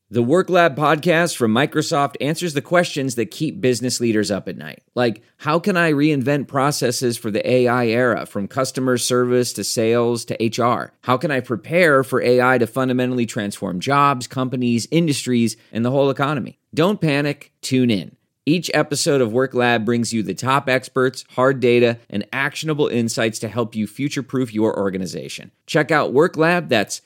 The Work Lab podcast from Microsoft answers the questions that keep business leaders up at night. Like, how can I reinvent processes for the AI era, from customer service to sales to HR? How can I prepare for AI to fundamentally transform jobs, companies, industries, and the whole economy? Don't panic, tune in. Each episode of Work Lab brings you the top experts, hard data, and actionable insights to help you future-proof your organization. Check out Work Lab, that's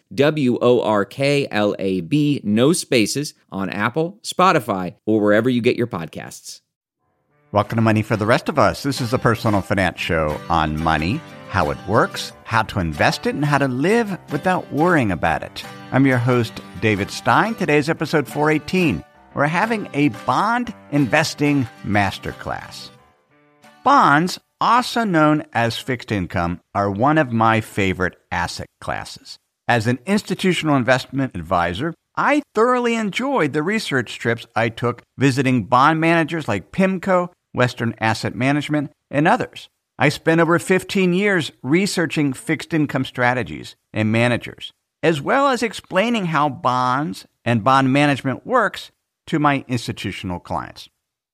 WORKLAB, no spaces, on Apple, Spotify, or wherever you get your podcasts. Welcome to Money for the Rest of Us. This is a personal finance show on money, how it works, how to invest it, and how to live without worrying about it. I'm your host, David Stein. Today's episode 418. We're having a bond investing masterclass. Bonds, also known as fixed income, are one of my favorite asset classes. As an institutional investment advisor, I thoroughly enjoyed the research trips I took visiting bond managers like PIMCO, Western Asset Management, and others. I spent over 15 years researching fixed income strategies and managers, as well as explaining how bonds and bond management works to my institutional clients.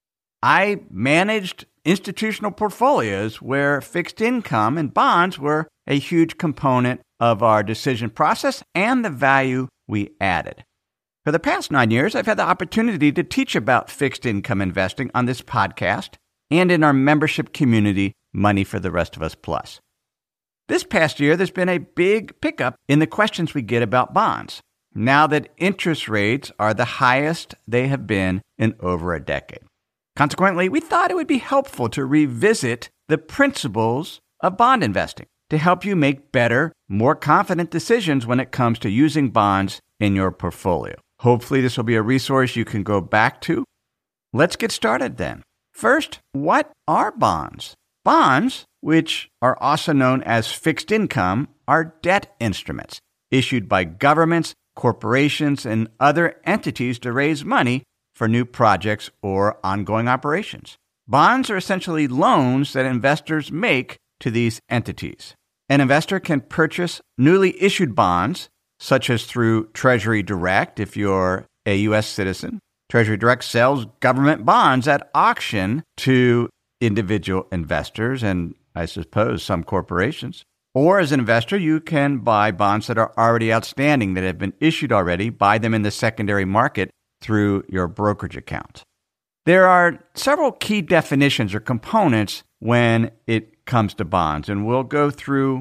I managed institutional portfolios where fixed income and bonds were a huge component of our decision process and the value we added. For the past 9 years, I've had the opportunity to teach about fixed income investing on this podcast and in our membership community, Money for the Rest of Us Plus. This past year, there's been a big pickup in the questions we get about bonds, now that interest rates are the highest they have been in over a decade. Consequently, we thought it would be helpful to revisit the principles of bond investing to help you make better, more confident decisions when it comes to using bonds in your portfolio. Hopefully, this will be a resource you can go back to. Let's get started then. First, what are bonds? Bonds, which are also known as fixed income, are debt instruments issued by governments, corporations, and other entities to raise money for new projects or ongoing operations. Bonds are essentially loans that investors make to these entities. An investor can purchase newly issued bonds, such as through Treasury Direct if you're a U.S. citizen. Treasury Direct sells government bonds at auction to individual investors and, I suppose, some corporations. Or as an investor, you can buy bonds that are already outstanding, that have been issued already, buy them in the secondary market through your brokerage account. There are several key definitions or components when it comes to bonds, and we'll go through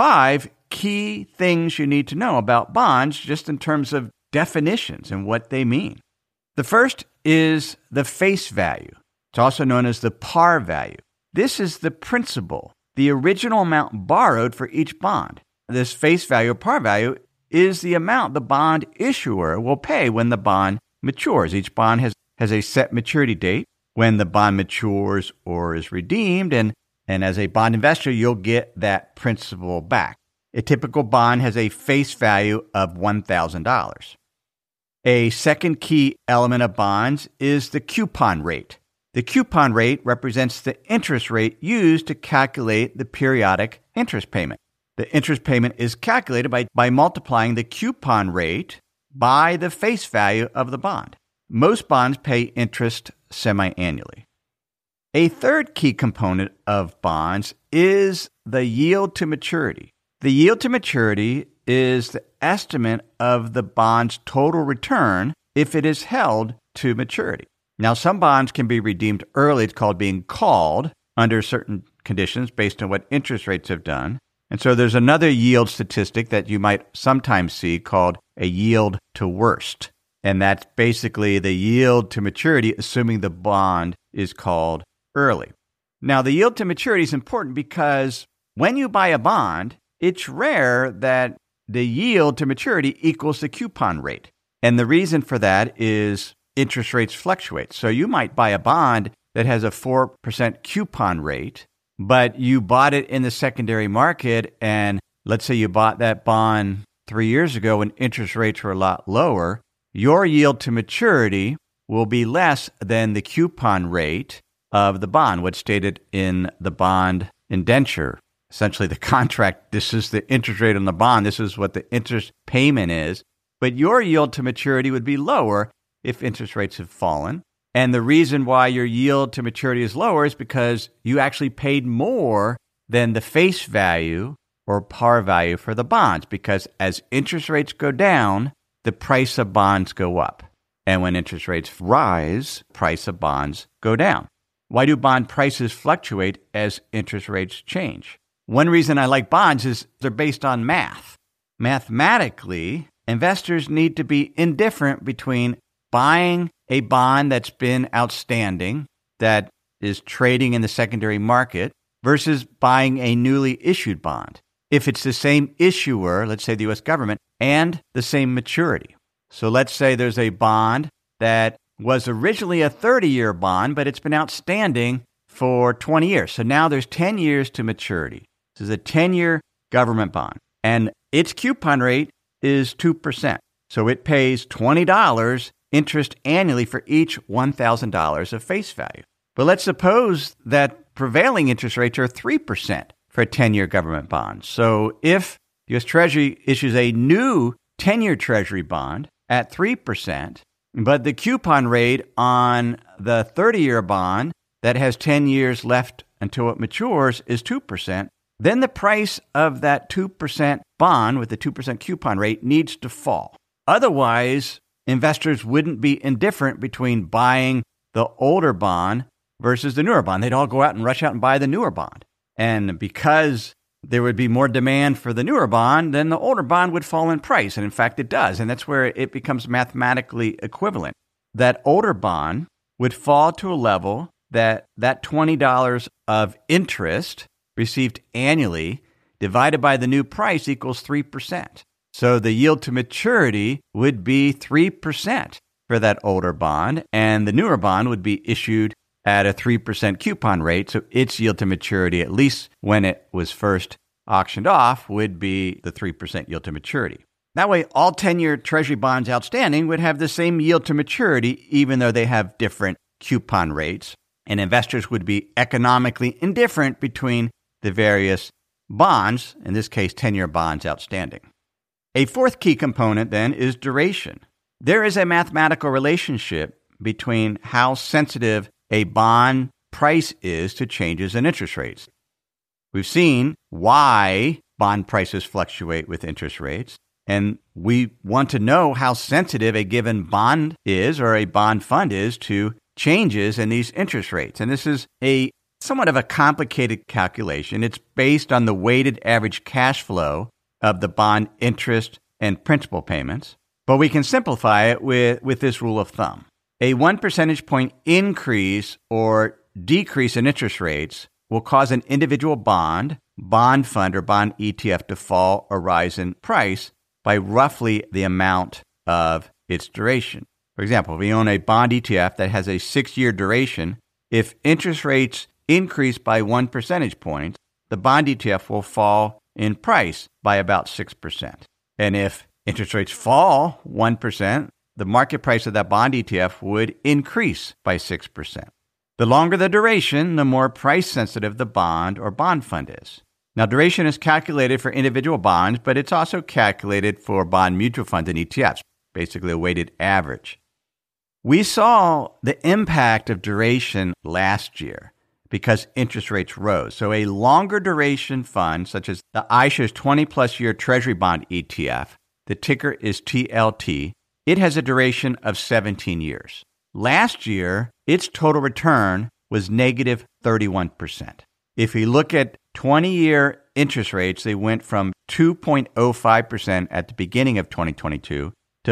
5 key things you need to know about bonds just in terms of definitions and what they mean. The first is the face value. It's also known as the par value. This is the principal, the original amount borrowed for each bond. This face value or par value is the amount the bond issuer will pay when the bond matures. Each bond has a set maturity date when the bond matures or is redeemed, and as a bond investor, you'll get that principal back. A typical bond has a face value of $1,000. A second key element of bonds is the coupon rate. The coupon rate represents the interest rate used to calculate the periodic interest payment. The interest payment is calculated by multiplying the coupon rate by the face value of the bond. Most bonds pay interest semi-annually. A third key component of bonds is the yield to maturity. The yield to maturity is the estimate of the bond's total return if it is held to maturity. Now, some bonds can be redeemed early. It's called being called under certain conditions based on what interest rates have done. And so there's another yield statistic that you might sometimes see called a yield to worst. And that's basically the yield to maturity, assuming the bond is called early. Now, the yield to maturity is important because when you buy a bond, it's rare that the yield to maturity equals the coupon rate. And the reason for that is interest rates fluctuate. So you might buy a bond that has a 4% coupon rate, but you bought it in the secondary market, and let's say you bought that bond 3 years ago when interest rates were a lot lower, your yield to maturity will be less than the coupon rate of the bond, what's stated in the bond indenture. Essentially, the contract, this is the interest rate on the bond, this is what the interest payment is. but your yield to maturity would be lower if interest rates have fallen. And the reason why your yield to maturity is lower is because you actually paid more than the face value or par value for the bonds, because as interest rates go down, the price of bonds go up. And when interest rates rise, price of bonds go down. Why do bond prices fluctuate as interest rates change? One reason I like bonds is they're based on math. Mathematically, investors need to be indifferent between buying a bond that's been outstanding, that is trading in the secondary market, versus buying a newly issued bond, if it's the same issuer, let's say the U.S. government, and the same maturity. So let's say there's a bond that was originally a 30-year bond, but it's been outstanding for 20 years. So now there's 10 years to maturity. This is a 10-year government bond, and its coupon rate is 2%. So it pays $20 interest annually for each $1,000 of face value. But let's suppose that prevailing interest rates are 3% for a 10-year government bond. So if the U.S. Treasury issues a new 10-year Treasury bond at 3%, but the coupon rate on the 30-year bond that has 10 years left until it matures is 2%, then the price of that 2% bond with the 2% coupon rate needs to fall. Otherwise, investors wouldn't be indifferent between buying the older bond versus the newer bond. They'd all go out and rush out and buy the newer bond. And because there would be more demand for the newer bond, then the older bond would fall in price. And in fact, it does. And that's where it becomes mathematically equivalent. That older bond would fall to a level that $20 of interest received annually divided by the new price equals 3%. So the yield to maturity would be 3% for that older bond, and the newer bond would be issued at a 3% coupon rate. So its yield to maturity, at least when it was first auctioned off, would be the 3% yield to maturity. That way, all 10-year Treasury bonds outstanding would have the same yield to maturity, even though they have different coupon rates, and investors would be economically indifferent between the various bonds, in this case, 10-year bonds outstanding. A fourth key component, then, is duration. There is a mathematical relationship between how sensitive a bond price is to changes in interest rates. We've seen why bond prices fluctuate with interest rates, and we want to know how sensitive a given bond is or a bond fund is to changes in these interest rates. And this is a somewhat of a complicated calculation. It's based on the weighted average cash flow of the bond interest and principal payments, but we can simplify it with this rule of thumb. A 1 percentage point increase or decrease in interest rates will cause an individual bond fund, or bond ETF to fall or rise in price by roughly the amount of its duration. For example, if we own a bond ETF that has a 6-year duration, if interest rates increase by 1 percentage point, the bond ETF will fall in price by about 6%. And if interest rates fall 1%, the market price of that bond ETF would increase by 6%. The longer the duration, the more price sensitive the bond or bond fund is. Now, duration is calculated for individual bonds, but it's also calculated for bond mutual funds and ETFs, basically a weighted average. We saw the impact of duration last year because interest rates rose. So a longer duration fund, such as the iShares 20-plus year Treasury Bond ETF, the ticker is TLT, it has a duration of 17 years. Last year, its total return was negative 31%. If we look at 20-year interest rates, they went from 2.05% at the beginning of 2022 to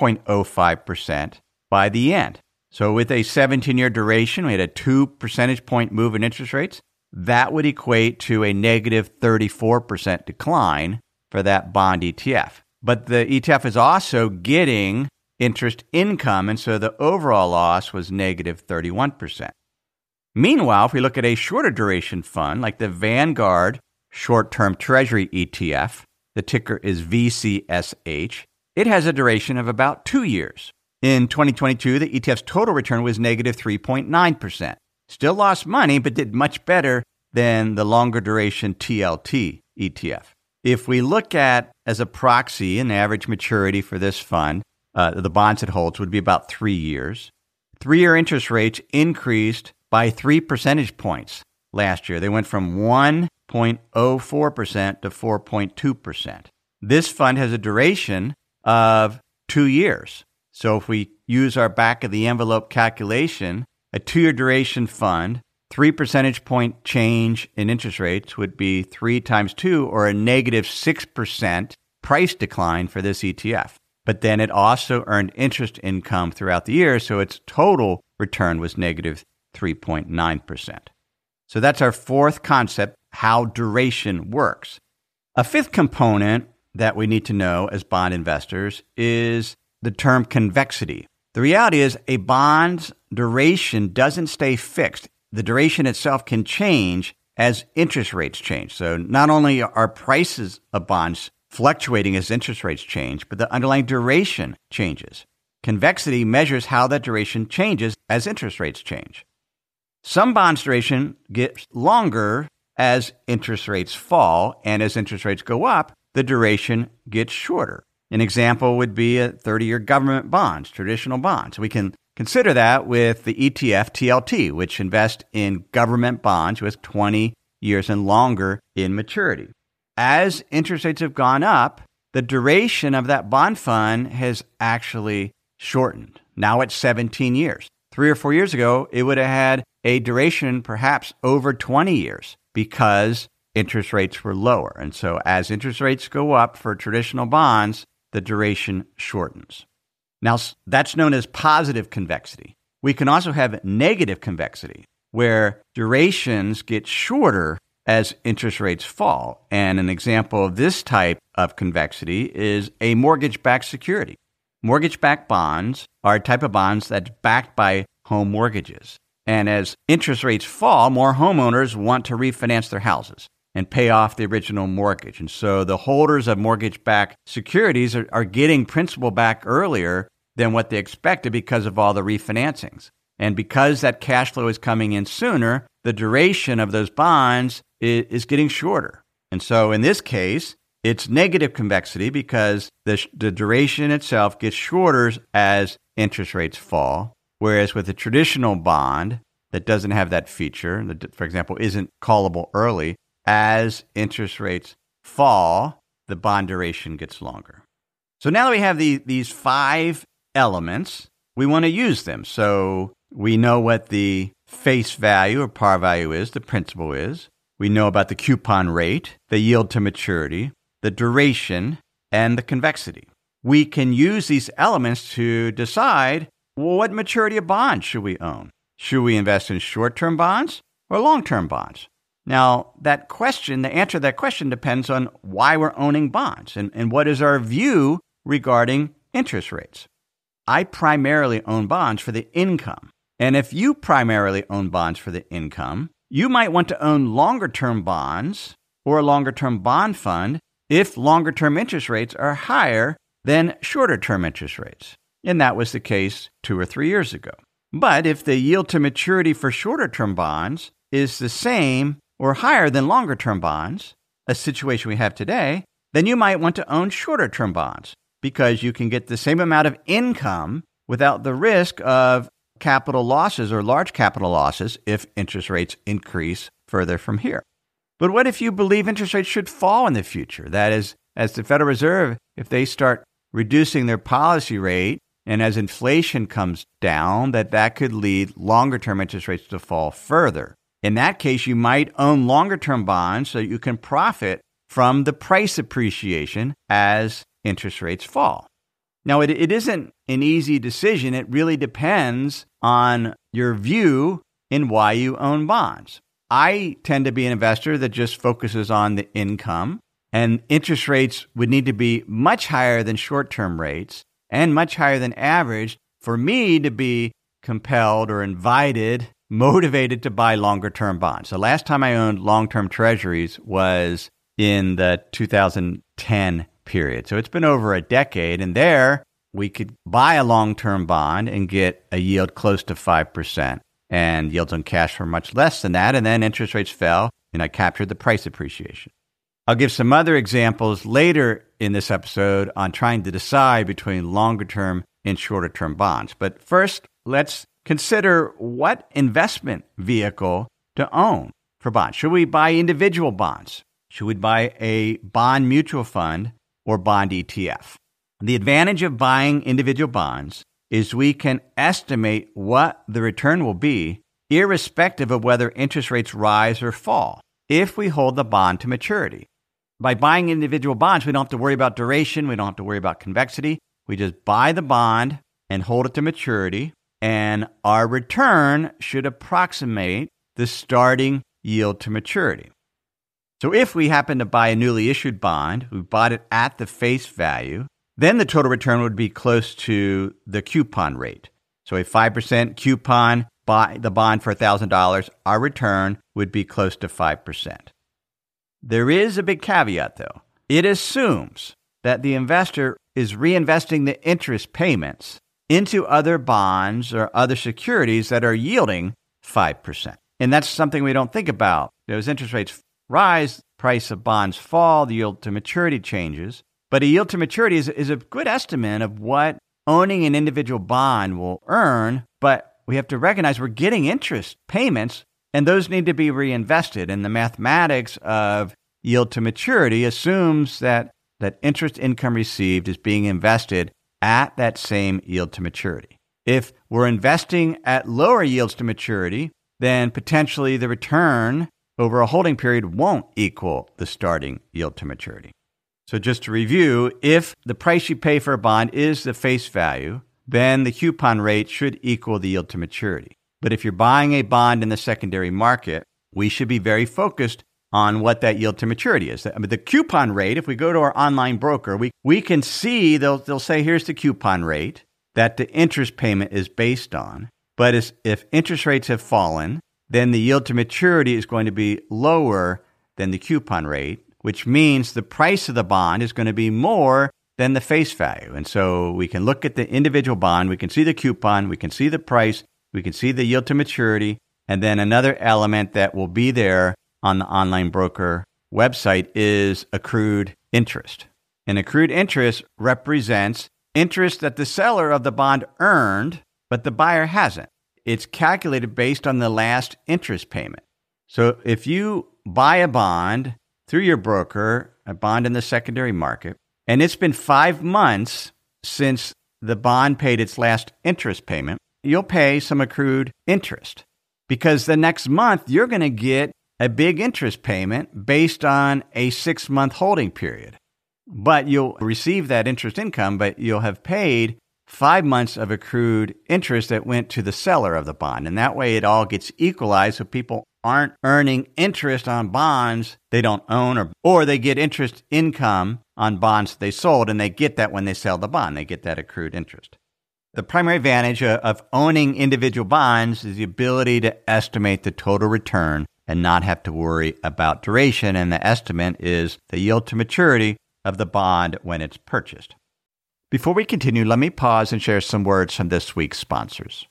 4.05% by the end. So with a 17-year duration, we had a 2 percentage point move in interest rates. That would equate to a negative 34% decline for that bond ETF. But the ETF is also getting interest income, and so the overall loss was negative 31%. Meanwhile, if we look at a shorter duration fund, like the Vanguard Short-Term Treasury ETF, the ticker is VCSH, it has a duration of about 2 years. In 2022, the ETF's total return was negative 3.9%. Still lost money, but did much better than the longer duration TLT ETF. if we look at, as a proxy, an average maturity for this fund, the bonds it holds would be about 3 years. 3-year interest rates increased by 3 percentage points last year. They went from 1.04% to 4.2%. This fund has a duration of 2 years. So if we use our back-of-the-envelope calculation, a 2-year duration fund, 3 percentage point change in interest rates would be 3 times 2, or a negative 6% price decline for this ETF. But then it also earned interest income throughout the year, so its total return was negative 3.9%. So that's our fourth concept, how duration works. A fifth component that we need to know as bond investors is the term convexity. The reality is a bond's duration doesn't stay fixed. The duration itself can change as interest rates change. So not only are prices of bonds fluctuating as interest rates change, but the underlying duration changes. Convexity measures how that duration changes as interest rates change. Some bonds' duration gets longer as interest rates fall, and as interest rates go up, the duration gets shorter. An example would be a 30-year government bonds, traditional bonds. We can consider that with the ETF TLT, which invests in government bonds with 20 years and longer in maturity. As interest rates have gone up, the duration of that bond fund has actually shortened. Now it's 17 years. 3 or 4 years ago, it would have had a duration perhaps over 20 years because interest rates were lower. And so as interest rates go up for traditional bonds, the duration shortens. Now, that's known as positive convexity. We can also have negative convexity, where durations get shorter as interest rates fall. And an example of this type of convexity is a mortgage-backed security. Mortgage-backed bonds are a type of bonds that's backed by home mortgages. And as interest rates fall, more homeowners want to refinance their houses and pay off the original mortgage. And so the holders of mortgage-backed securities are getting principal back earlier than what they expected because of all the refinancings. And because that cash flow is coming in sooner, the duration of those bonds is getting shorter. And so in this case, it's negative convexity because the duration itself gets shorter as interest rates fall. Whereas with a traditional bond that doesn't have that feature, that, for example, isn't callable early, as interest rates fall, the bond duration gets longer. So now that we have these 5 elements, we want to use them. So we know what the face value or par value is, the principal is. We know about the coupon rate, the yield to maturity, the duration, and the convexity. We can use these elements to decide, well, what maturity of bonds should we own? Should we invest in short-term bonds or long-term bonds? Now, the answer to that question depends on why we're owning bonds and what is our view regarding interest rates. I primarily own bonds for the income. And if you primarily own bonds for the income, you might want to own longer-term bonds or a longer-term bond fund if longer-term interest rates are higher than shorter-term interest rates. And that was the case 2 or 3 years ago. But if the yield to maturity for shorter-term bonds is the same or higher than longer-term bonds, a situation we have today, then you might want to own shorter-term bonds because you can get the same amount of income without the risk of capital losses or large capital losses if interest rates increase further from here. But what if you believe interest rates should fall in the future? That is, as the Federal Reserve, if they start reducing their policy rate and as inflation comes down, that could lead longer-term interest rates to fall further. In that case, you might own longer-term bonds so you can profit from the price appreciation as interest rates fall. Now, it isn't an easy decision. It really depends on your view in why you own bonds. I tend to be an investor that just focuses on the income, and interest rates would need to be much higher than short-term rates and much higher than average for me to be compelled or motivated to buy longer-term bonds. The last time I owned long-term treasuries was in the 2010 period. So it's been over a decade, and there we could buy a long-term bond and get a yield close to 5%, and yields on cash were much less than that, and then interest rates fell, and I captured the price appreciation. I'll give some other examples later in this episode on trying to decide between longer-term and shorter-term bonds. But first, let's consider what investment vehicle to own for bonds. Should we buy individual bonds? Should we buy a bond mutual fund or bond ETF? The advantage of buying individual bonds is we can estimate what the return will be irrespective of whether interest rates rise or fall if we hold the bond to maturity. By buying individual bonds, we don't have to worry about duration. We don't have to worry about convexity. We just buy the bond and hold it to maturity, and our return should approximate the starting yield to maturity. So if we happen to buy a newly issued bond, we bought it at the face value, then the total return would be close to the coupon rate. So a 5% coupon, buy the bond for $1,000, our return would be close to 5%. There is a big caveat, though. It assumes that the investor is reinvesting the interest payments into other bonds or other securities that are yielding 5%. And that's something we don't think about. As interest rates rise, price of bonds fall, the yield to maturity changes. But a yield to maturity is a good estimate of what owning an individual bond will earn, but we have to recognize we're getting interest payments, and those need to be reinvested. And the mathematics of yield to maturity assumes that interest income received is being invested at that same yield to maturity. If we're investing at lower yields to maturity, then potentially the return over a holding period won't equal the starting yield to maturity. So just to review, if the price you pay for a bond is the face value, then the coupon rate should equal the yield to maturity. But if you're buying a bond in the secondary market, we should be very focused on what that yield to maturity is. The coupon rate, if we go to our online broker, we can see, they'll say, here's the coupon rate that the interest payment is based on. But if interest rates have fallen, then the yield to maturity is going to be lower than the coupon rate, which means the price of the bond is going to be more than the face value. And so we can look at the individual bond, we can see the coupon, we can see the price, we can see the yield to maturity, and then another element that will be there on the online broker website is accrued interest. And accrued interest represents interest that the seller of the bond earned, but the buyer hasn't. It's calculated based on the last interest payment. So if you buy a bond through your broker, a bond in the secondary market, and it's been 5 months since the bond paid its last interest payment, you'll pay some accrued interest because the next month you're going to get a big interest payment based on a 6-month holding period. But you'll receive that interest income, but you'll have paid 5 months of accrued interest that went to the seller of the bond. And that way it all gets equalized so people aren't earning interest on bonds they don't own, or they get interest income on bonds they sold, and they get that when they sell the bond. They get that accrued interest. The primary advantage of owning individual bonds is the ability to estimate the total return and not have to worry about duration, and the estimate is the yield to maturity of the bond when it's purchased. Before we continue, let me pause and share some words from this week's sponsors.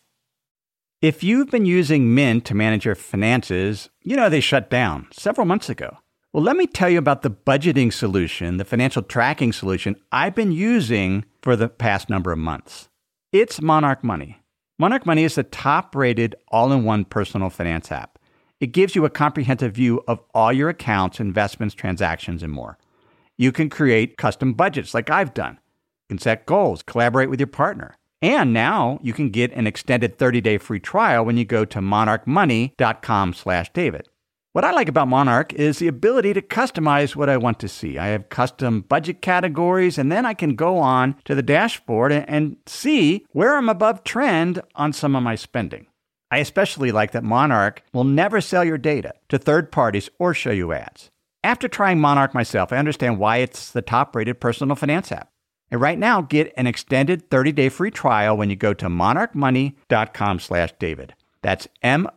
If you've been using Mint to manage your finances, you know they shut down several months ago. Well, let me tell you about the budgeting solution, the financial tracking solution I've been using for the past number of months. It's Monarch Money. Monarch Money is the top-rated all-in-one personal finance app. It gives you a comprehensive view of all your accounts, investments, transactions, and more. You can create custom budgets like I've done. You can set goals, collaborate with your partner. And now you can get an extended 30-day free trial when you go to monarchmoney.com/David. What I like about Monarch is the ability to customize what I want to see. I have custom budget categories, and then I can go on to the dashboard and see where I'm above trend on some of my spending. I especially like that Monarch will never sell your data to third parties or show you ads. After trying Monarch myself, I understand why it's the top-rated personal finance app. And right now, get an extended 30-day free trial when you go to monarchmoney.com/David. That's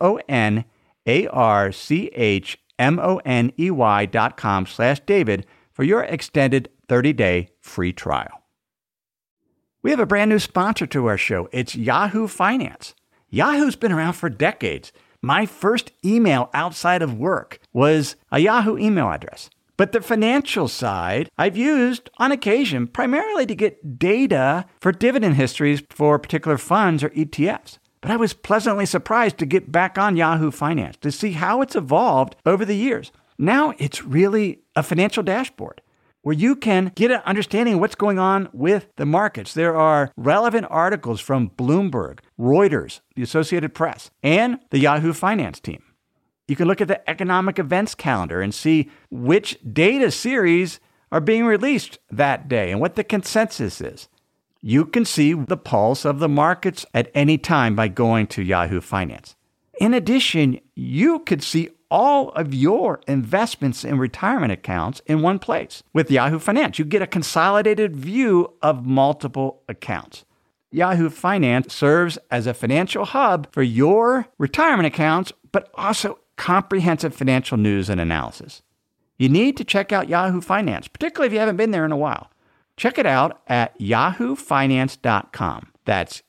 monarchmoney.com/David for your extended 30-day free trial. We have a brand new sponsor to our show. It's Yahoo Finance. Yahoo's been around for decades. My first email outside of work was a Yahoo email address. But the financial side, I've used on occasion primarily to get data for dividend histories for particular funds or ETFs. But I was pleasantly surprised to get back on Yahoo Finance to see how it's evolved over the years. Now it's really a financial dashboard where you can get an understanding of what's going on with the markets. There are relevant articles from Bloomberg, Reuters, the Associated Press, and the Yahoo Finance team. You can look at the economic events calendar and see which data series are being released that day and what the consensus is. You can see the pulse of the markets at any time by going to Yahoo Finance. In addition, you could see all of your investments in retirement accounts in one place. With Yahoo Finance, you get a consolidated view of multiple accounts. Yahoo Finance serves as a financial hub for your retirement accounts, but also comprehensive financial news and analysis. You need to check out Yahoo Finance, particularly if you haven't been there in a while. Check it out at yahoofinance.com. That's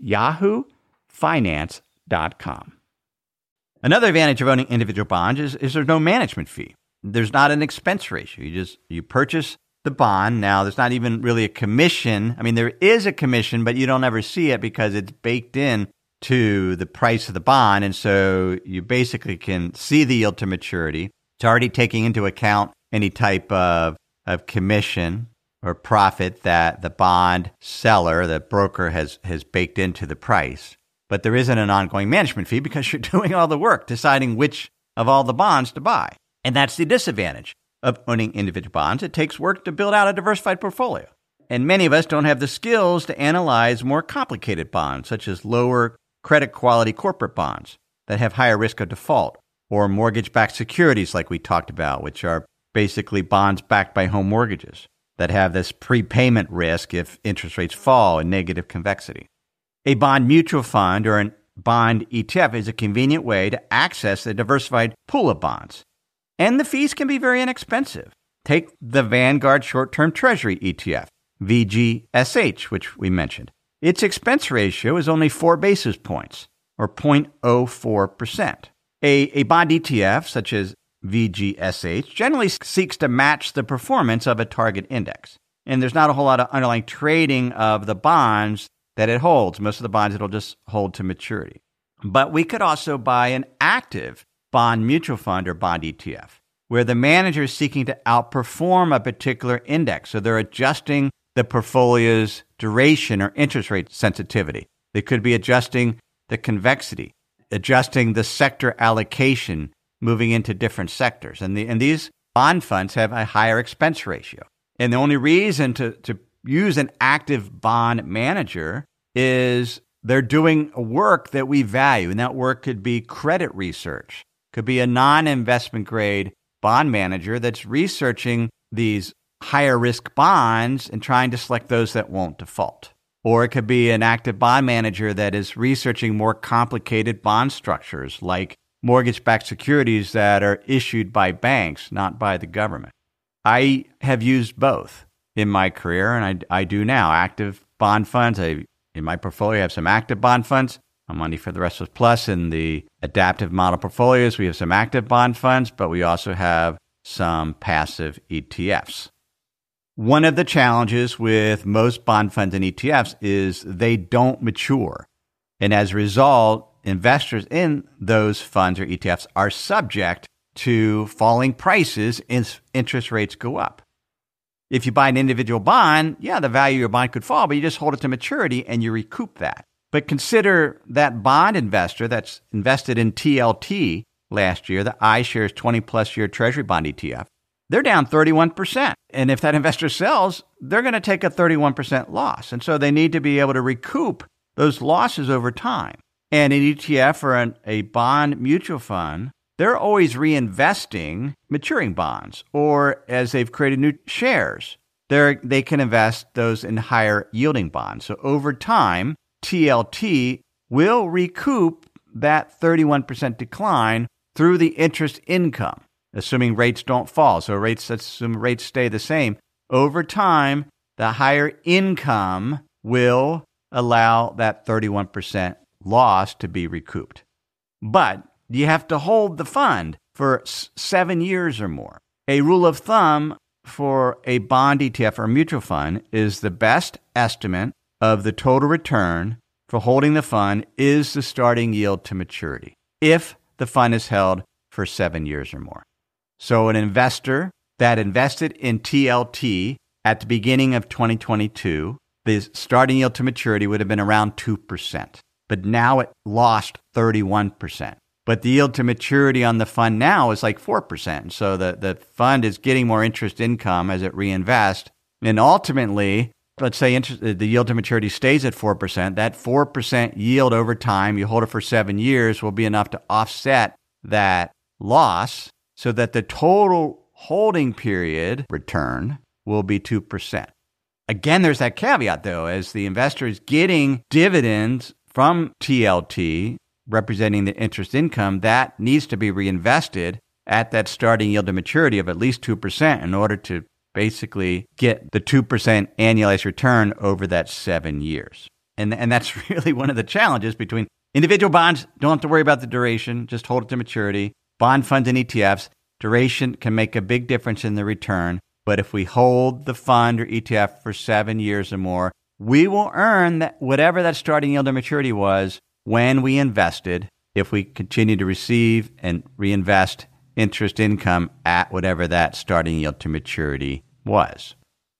yahoofinance.com. Another advantage of owning individual bonds is there's no management fee. There's not an expense ratio. You purchase the bond. Now, there's not even really a commission. I mean, there is a commission, but you don't ever see it because it's baked in to the price of the bond. And so you basically can see the yield to maturity. It's already taking into account any type of commission or profit that the bond seller, the broker, has baked into the price. But there isn't an ongoing management fee because you're doing all the work, deciding which of all the bonds to buy. And that's the disadvantage of owning individual bonds. It takes work to build out a diversified portfolio. And many of us don't have the skills to analyze more complicated bonds, such as lower credit quality corporate bonds that have higher risk of default, or mortgage-backed securities like we talked about, which are basically bonds backed by home mortgages that have this prepayment risk if interest rates fall and negative convexity. A bond mutual fund or a bond ETF is a convenient way to access a diversified pool of bonds. And the fees can be very inexpensive. Take the Vanguard Short-Term Treasury ETF, VGSH, which we mentioned. Its expense ratio is only 4 basis points, or 0.04%. A bond ETF, such as VGSH, generally seeks to match the performance of a target index. And there's not a whole lot of underlying trading of the bonds that it holds. Most of the bonds it'll just hold to maturity. But we could also buy an active bond mutual fund or bond ETF, where the manager is seeking to outperform a particular index. So they're adjusting the portfolio's duration or interest rate sensitivity. They could be adjusting the convexity, adjusting the sector allocation, moving into different sectors. And these bond funds have a higher expense ratio. And the only reason to use an active bond manager is they're doing work that we value. And that work could be credit research, could be a non-investment grade bond manager that's researching these higher risk bonds and trying to select those that won't default. Or it could be an active bond manager that is researching more complicated bond structures like mortgage-backed securities that are issued by banks, not by the government. I have used both in my career, and I do now. Active bond funds. In my portfolio, I have some active bond funds. On Money for the Rest of Us Plus, in the adaptive model portfolios, we have some active bond funds, but we also have some passive ETFs. One of the challenges with most bond funds and ETFs is they don't mature. And as a result, investors in those funds or ETFs are subject to falling prices as interest rates go up. If you buy an individual bond, the value of your bond could fall, but you just hold it to maturity and you recoup that. But consider that bond investor that's invested in TLT last year, the iShares 20-plus year Treasury bond ETF. They're down 31%. And if that investor sells, they're going to take a 31% loss. And so they need to be able to recoup those losses over time. And an ETF or a bond mutual fund, they're always reinvesting maturing bonds, or as they've created new shares, they can invest those in higher yielding bonds. So over time, TLT will recoup that 31% decline through the interest income, assuming rates don't fall. So let's assume rates stay the same. Over time, the higher income will allow that 31% loss to be recouped. But you have to hold the fund for 7 years or more. A rule of thumb for a bond ETF or mutual fund is the best estimate of the total return for holding the fund is the starting yield to maturity if the fund is held for 7 years or more. So an investor that invested in TLT at the beginning of 2022, the starting yield to maturity would have been around 2%, but now it lost 31%. But the yield to maturity on the fund now is like 4%. So the fund is getting more interest income as it reinvests. And ultimately, let's say the yield to maturity stays at 4%. That 4% yield over time, you hold it for 7 years, will be enough to offset that loss so that the total holding period return will be 2%. Again, there's that caveat, though, as the investor is getting dividends from TLT, representing the interest income, that needs to be reinvested at that starting yield to maturity of at least 2% in order to basically get the 2% annualized return over that 7 years. And that's really one of the challenges between individual bonds. Don't have to worry about the duration, just hold it to maturity. Bond funds and ETFs, duration can make a big difference in the return. But if we hold the fund or ETF for 7 years or more, we will earn that whatever that starting yield to maturity was when we invested, if we continue to receive and reinvest interest income at whatever that starting yield to maturity was.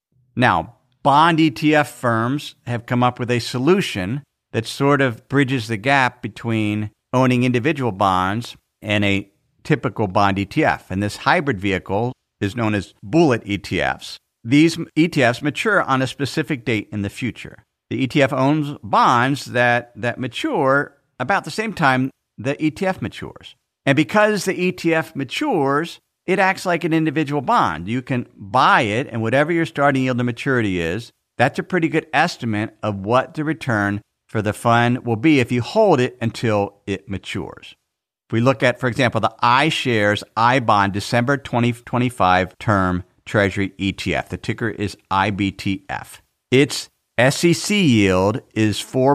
Now, bond ETF firms have come up with a solution that sort of bridges the gap between owning individual bonds and a typical bond ETF. And this hybrid vehicle is known as bullet ETFs. These ETFs mature on a specific date in the future. The ETF owns bonds that mature about the same time the ETF matures. And because the ETF matures, it acts like an individual bond. You can buy it, and whatever your starting yield to maturity is, that's a pretty good estimate of what the return for the fund will be if you hold it until it matures. If we look at, for example, the iShares iBond December 2025 term Treasury ETF, the ticker is IBTF. Its SEC yield is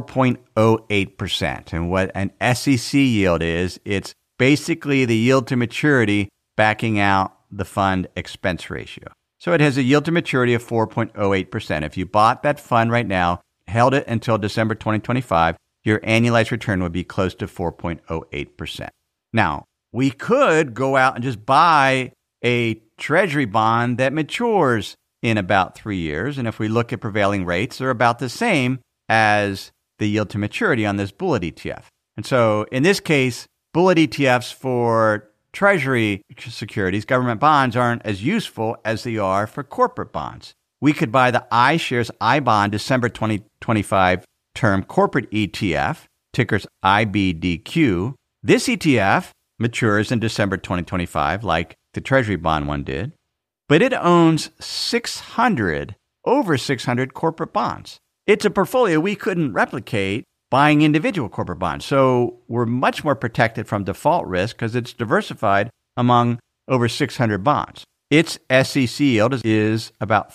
4.08%. And what an SEC yield is, it's basically the yield to maturity backing out the fund expense ratio. So it has a yield to maturity of 4.08%. If you bought that fund right now, held it until December 2025, your annualized return would be close to 4.08%. Now, we could go out and just buy a treasury bond that matures in about 3 years. And if we look at prevailing rates, they're about the same as the yield to maturity on this bullet ETF. And so in this case, bullet ETFs for treasury securities, government bonds, aren't as useful as they are for corporate bonds. We could buy the iShares iBond December 2025 term corporate ETF, ticker's IBDQ. This ETF matures in December 2025, like the treasury bond one did, but it owns over 600 corporate bonds. It's a portfolio we couldn't replicate buying individual corporate bonds. So we're much more protected from default risk because it's diversified among over 600 bonds. Its SEC yield is about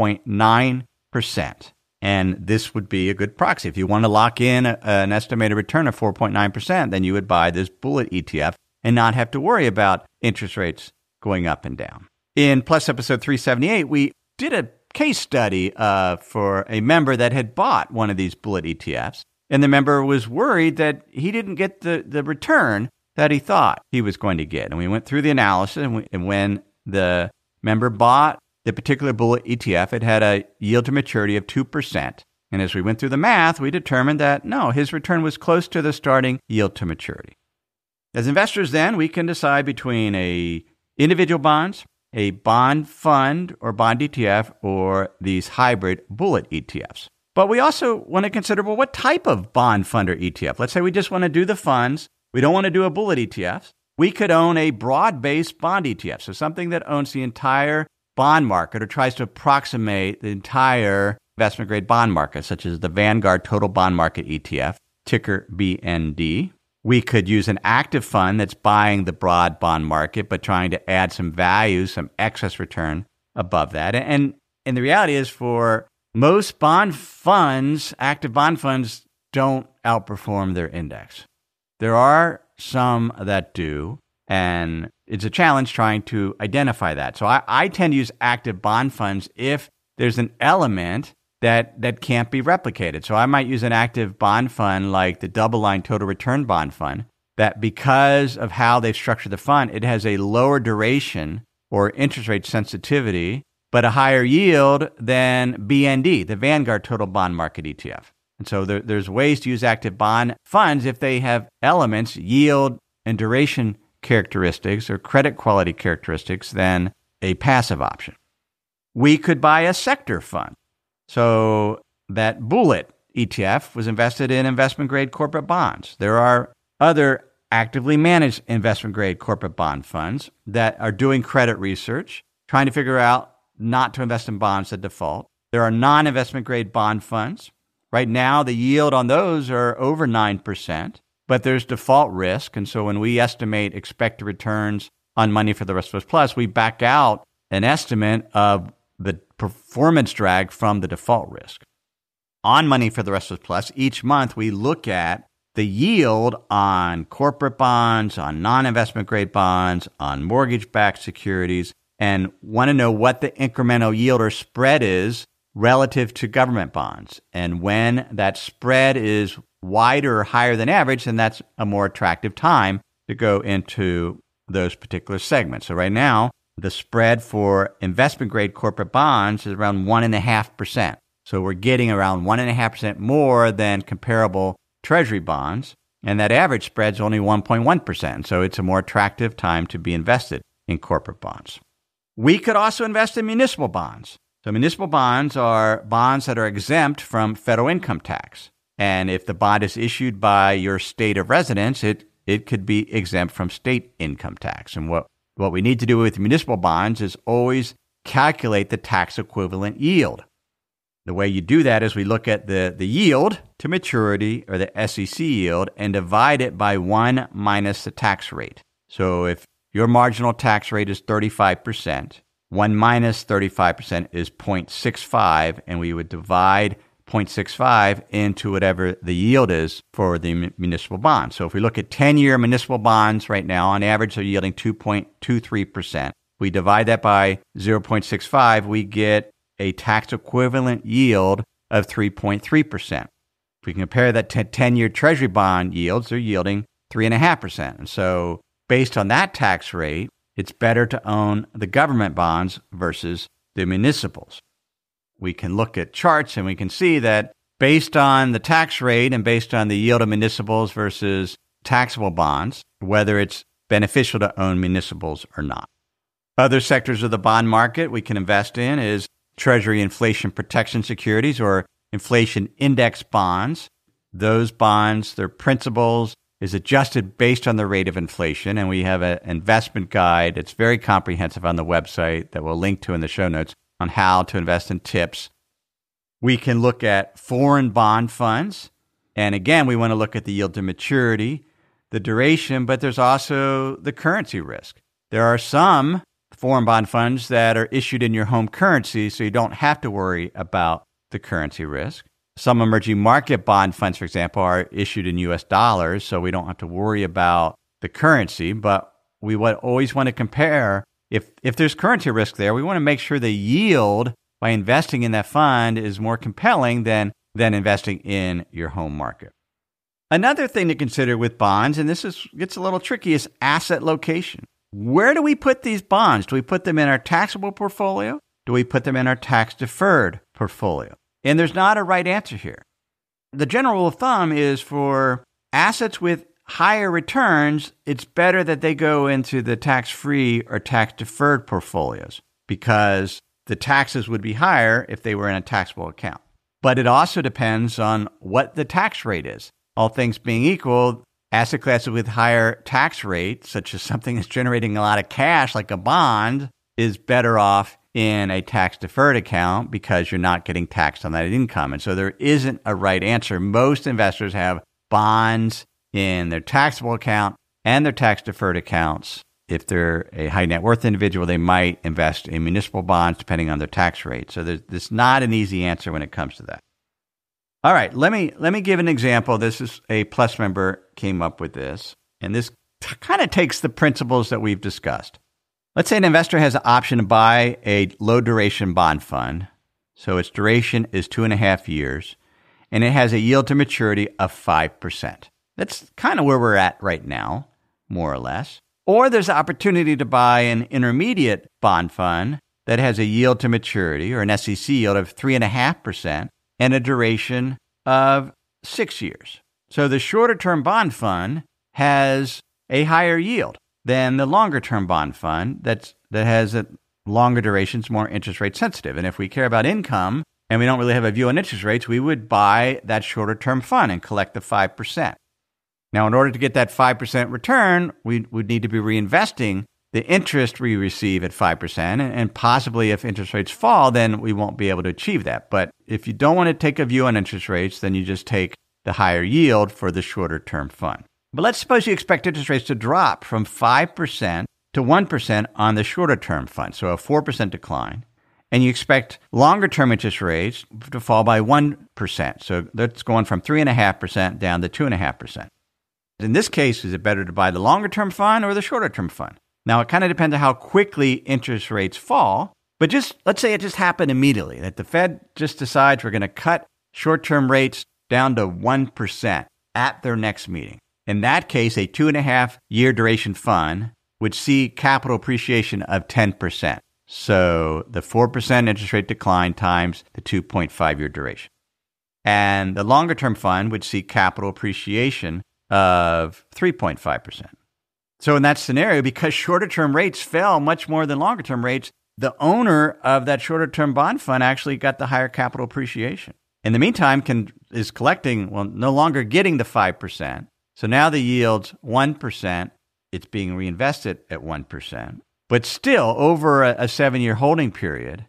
4.9%. And this would be a good proxy. If you want to lock in an estimated return of 4.9%, then you would buy this bullet ETF and not have to worry about interest rates going up and down. In Plus episode 378, we did a case study for a member that had bought one of these bullet ETFs. And the member was worried that he didn't get the return that he thought he was going to get. And we went through the analysis, and when the member bought the particular bullet ETF, it had a yield to maturity of 2%. And as we went through the math, we determined that no, his return was close to the starting yield to maturity. As investors then, we can decide between a individual bonds, a bond fund or bond ETF, or these hybrid bullet ETFs. But we also want to consider, well, what type of bond fund or ETF? Let's say we just want to do the funds. We don't want to do a bullet ETF. We could own a broad-based bond ETF, so something that owns the entire bond market or tries to approximate the entire investment-grade bond market, such as the Vanguard Total Bond Market ETF, ticker BND. We could use an active fund that's buying the broad bond market, but trying to add some value, some excess return above that. And the reality is for most bond funds, active bond funds don't outperform their index. There are some that do, and it's a challenge trying to identify that. So I tend to use active bond funds if there's an element that can't be replicated. So I might use an active bond fund like the DoubleLine Total Return Bond Fund, that because of how they've structured the fund, it has a lower duration or interest rate sensitivity, but a higher yield than BND, the Vanguard Total Bond Market ETF. And so there's ways to use active bond funds if they have elements, yield and duration characteristics or credit quality characteristics than a passive option. We could buy a sector fund. So that Bullet ETF was invested in investment-grade corporate bonds. There are other actively managed investment-grade corporate bond funds that are doing credit research, trying to figure out not to invest in bonds at default. There are non-investment-grade bond funds. Right now, the yield on those are over 9%, but there's default risk. And so when we estimate expected returns on Money for the Rest of Us Plus, we back out an estimate of the performance drag from the default risk. On Money for the Rest of Us Plus, each month we look at the yield on corporate bonds, on non-investment grade bonds, on mortgage-backed securities, and want to know what the incremental yield or spread is relative to government bonds. And when that spread is wider or higher than average, then that's a more attractive time to go into those particular segments. So right now, the spread for investment-grade corporate bonds is around 1.5%. So we're getting around 1.5% more than comparable Treasury bonds, and that average spread is only 1.1%. So it's a more attractive time to be invested in corporate bonds. We could also invest in municipal bonds. So municipal bonds are bonds that are exempt from federal income tax. And if the bond is issued by your state of residence, it could be exempt from state income tax. And what we need to do with municipal bonds is always calculate the tax equivalent yield. The way you do that is we look at the yield to maturity, or the SEC yield, and divide it by 1 minus the tax rate. So if your marginal tax rate is 35%, 1 minus 35% is 0.65, and we would divide 0.65 into whatever the yield is for the municipal bond. So if we look at 10-year municipal bonds right now, on average, they're yielding 2.23%. We divide that by 0.65, we get a tax equivalent yield of 3.3%. If we compare that to 10-year Treasury bond yields, they're yielding 3.5%. And so based on that tax rate, it's better to own the government bonds versus the municipals. We can look at charts and we can see that based on the tax rate and based on the yield of municipals versus taxable bonds, whether it's beneficial to own municipals or not. Other sectors of the bond market we can invest in is Treasury inflation protection securities, or inflation index bonds. Those bonds, their principals is adjusted based on the rate of inflation, and we have an investment guide. It's very comprehensive on the website that we'll link to in the show notes on how to invest in tips. We can look at foreign bond funds, and again, we want to look at the yield to maturity, the duration, but there's also the currency risk. There are some foreign bond funds that are issued in your home currency, so you don't have to worry about the currency risk. Some emerging market bond funds, for example, are issued in US dollars, so we don't have to worry about the currency, but we always want to compare. If there's currency risk there, we want to make sure the yield by investing in that fund is more compelling than investing in your home market. Another thing to consider with bonds, and gets a little tricky, is asset location. Where do we put these bonds? Do we put them in our taxable portfolio? Do we put them in our tax-deferred portfolio? And there's not a right answer here. The general rule of thumb is for assets with higher returns, it's better that they go into the tax-free or tax-deferred portfolios because the taxes would be higher if they were in a taxable account. But it also depends on what the tax rate is. All things being equal, asset classes with higher tax rates, such as something that's generating a lot of cash like a bond, is better off in a tax-deferred account because you're not getting taxed on that income. And so there isn't a right answer. Most investors have bonds in their taxable account and their tax-deferred accounts. If they're a high net worth individual, they might invest in municipal bonds depending on their tax rate. So there's not an easy answer when it comes to that. All right, let me give an example. This is a Plus member came up with this, and this kind of takes the principles that we've discussed. Let's say an investor has an option to buy a low-duration bond fund. So its duration is 2.5 years, and it has a yield to maturity of 5%. That's kind of where we're at right now, more or less. Or there's an opportunity to buy an intermediate bond fund that has a yield to maturity, or an SEC yield of 3.5%, and a duration of 6 years. So the shorter-term bond fund has a higher yield than the longer-term bond fund that has a longer durations, more interest rate sensitive. And if we care about income and we don't really have a view on interest rates, we would buy that shorter-term fund and collect the 5%. Now, in order to get that 5% return, we would need to be reinvesting the interest we receive at 5%, and possibly if interest rates fall, then we won't be able to achieve that. But if you don't want to take a view on interest rates, then you just take the higher yield for the shorter-term fund. But let's suppose you expect interest rates to drop from 5% to 1% on the shorter-term fund, so a 4% decline. And you expect longer-term interest rates to fall by 1%. So that's going from 3.5% down to 2.5%. In this case, is it better to buy the longer-term fund or the shorter-term fund? Now, it kind of depends on how quickly interest rates fall. But just let's say it just happened immediately, that the Fed just decides we're going to cut short-term rates down to 1% at their next meeting. In that case, a 2.5-year duration fund would see capital appreciation of 10%. So the 4% interest rate decline times the 2.5-year duration. And the longer-term fund would see capital appreciation of 3.5%. So in that scenario, because shorter-term rates fell much more than longer-term rates, the owner of that shorter-term bond fund actually got the higher capital appreciation. In the meantime, is collecting, no longer getting the 5%. So now the yield's 1%. It's being reinvested at 1%. But still, over a 7-year holding period,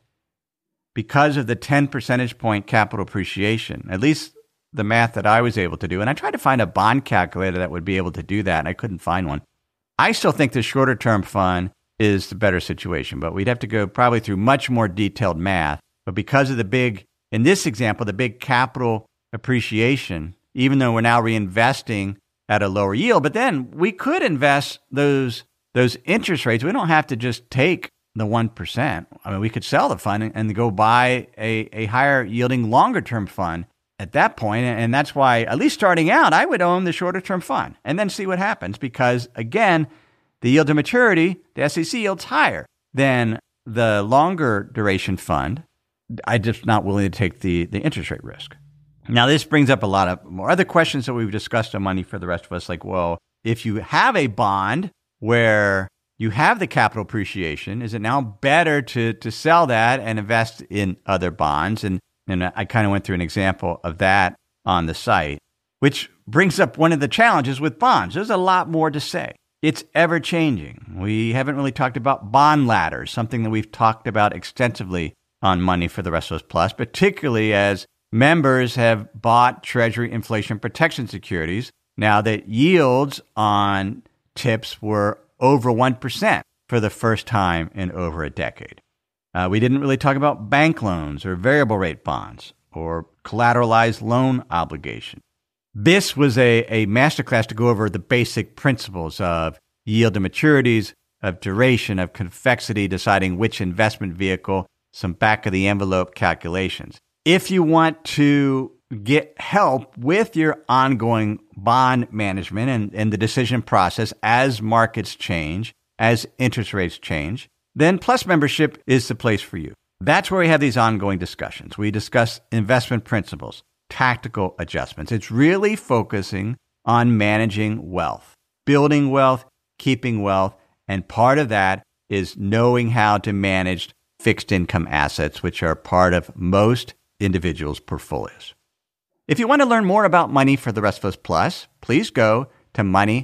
because of the 10 percentage point capital appreciation, at least the math that I was able to do, and I tried to find a bond calculator that would be able to do that, and I couldn't find one. I still think the shorter-term fund is the better situation, but we'd have to go probably through much more detailed math. But because of in this example, the big capital appreciation, even though we're now reinvesting at a lower yield, but then we could invest those interest rates. We don't have to just take the 1%. I mean, we could sell the fund and go buy a higher yielding longer term fund at that point. And that's why, at least starting out, I would own the shorter term fund and then see what happens. Because again, the yield to maturity, the SEC yield's higher than the longer duration fund. I'm just not willing to take the interest rate risk. Now, this brings up a lot of more other questions that we've discussed on Money for the Rest of Us, like, well, if you have a bond where you have the capital appreciation, is it now better to sell that and invest in other bonds? And I kind of went through an example of that on the site, which brings up one of the challenges with bonds. There's a lot more to say. It's ever-changing. We haven't really talked about bond ladders, something that we've talked about extensively on Money for the Rest of Us Plus, particularly as members have bought Treasury inflation protection securities now that yields on TIPS were over 1% for the first time in over a decade. We didn't really talk about bank loans or variable rate bonds or collateralized loan obligation. This was a masterclass to go over the basic principles of yield to maturities, of duration, of convexity, deciding which investment vehicle, some back-of-the-envelope calculations. If you want to get help with your ongoing bond management and the decision process as markets change, as interest rates change, then Plus membership is the place for you. That's where we have these ongoing discussions. We discuss investment principles, tactical adjustments. It's really focusing on managing wealth, building wealth, keeping wealth, and part of that is knowing how to manage fixed income assets, which are part of most individuals' portfolios. If you want to learn more about Money for the Rest of Us Plus, please go to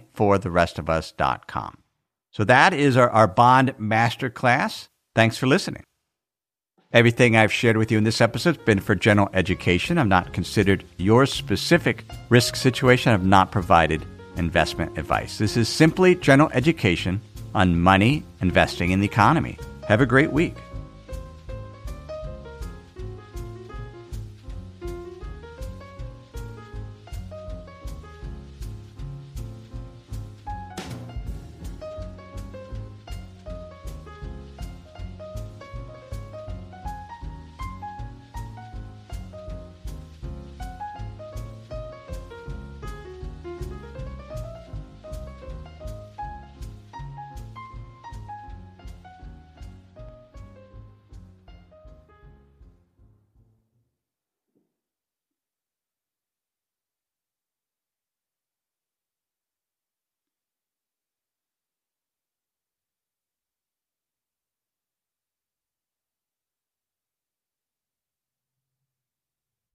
moneyfortherestofus.com. So that is our bond masterclass. Thanks for listening. Everything I've shared with you in this episode has been for general education. I've not considered your specific risk situation. I've not provided investment advice. This is simply general education on money, investing, and the economy. Have a great week.